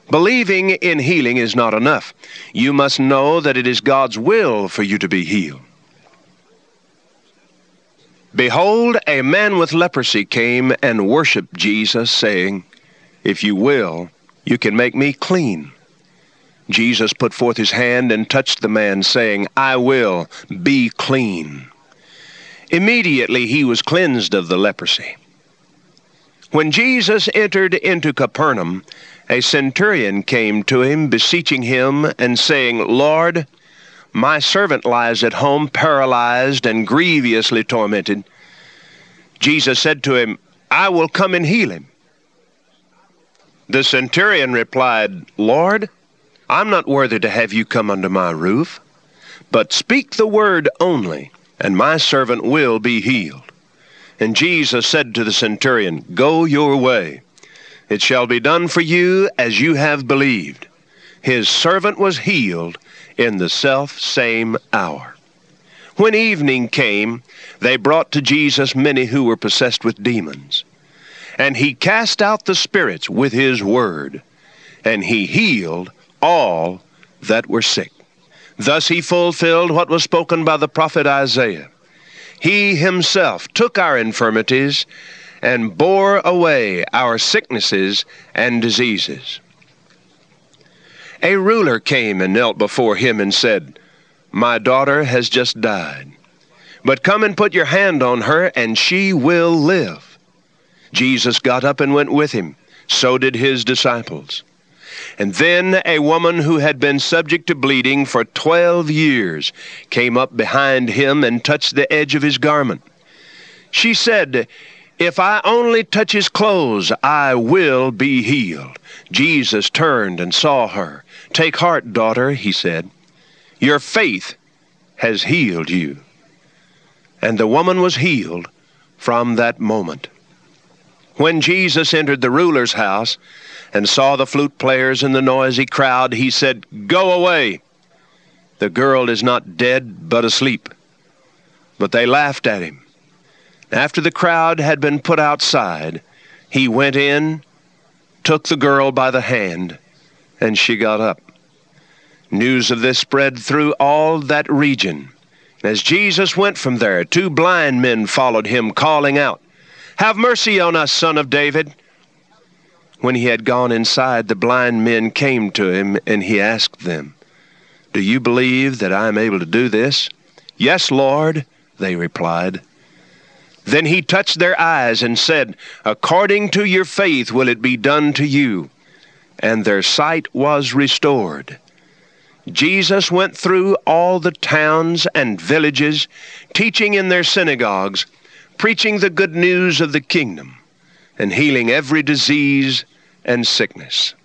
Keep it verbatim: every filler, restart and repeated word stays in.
Believing in healing is not enough. You must know that it is God's will for you to be healed. Behold, a man with leprosy came and worshiped Jesus, saying, "If you will, you can make me clean." Jesus put forth his hand and touched the man, saying, "I will, be clean." Immediately he was cleansed of the leprosy. When Jesus entered into Capernaum, a centurion came to him, beseeching him and saying, "Lord, my servant lies at home paralyzed and grievously tormented." Jesus said to him, "I will come and heal him." The centurion replied, "Lord, I'm not worthy to have you come under my roof, but speak the word only, and my servant will be healed." And Jesus said to the centurion, "Go your way. It shall be done for you as you have believed." His servant was healed in the self-same hour. When evening came, they brought to Jesus many who were possessed with demons. And he cast out the spirits with his word, and he healed all that were sick. Thus he fulfilled what was spoken by the prophet Isaiah. He himself took our infirmities and bore away our sicknesses and diseases. A ruler came and knelt before him and said, "My daughter has just died, but come and put your hand on her, and she will live." Jesus got up and went with him. So did his disciples. And then a woman who had been subject to bleeding for twelve years came up behind him and touched the edge of his garment. She said, "If I only touch his clothes, I will be healed." Jesus turned and saw her. "Take heart, daughter," he said. "Your faith has healed you." And the woman was healed from that moment. When Jesus entered the ruler's house and saw the flute players and the noisy crowd, he said, "Go away. The girl is not dead, but asleep." But they laughed at him. After the crowd had been put outside, he went in, took the girl by the hand, and she got up. News of this spread through all that region. As Jesus went from there, two blind men followed him, calling out, "Have mercy on us, Son of David." When he had gone inside, the blind men came to him, and he asked them, "Do you believe that I am able to do this?" "Yes, Lord," they replied. Then he touched their eyes and said, "According to your faith will it be done to you." And their sight was restored. Jesus went through all the towns and villages, teaching in their synagogues, preaching the good news of the kingdom, and healing every disease and sickness.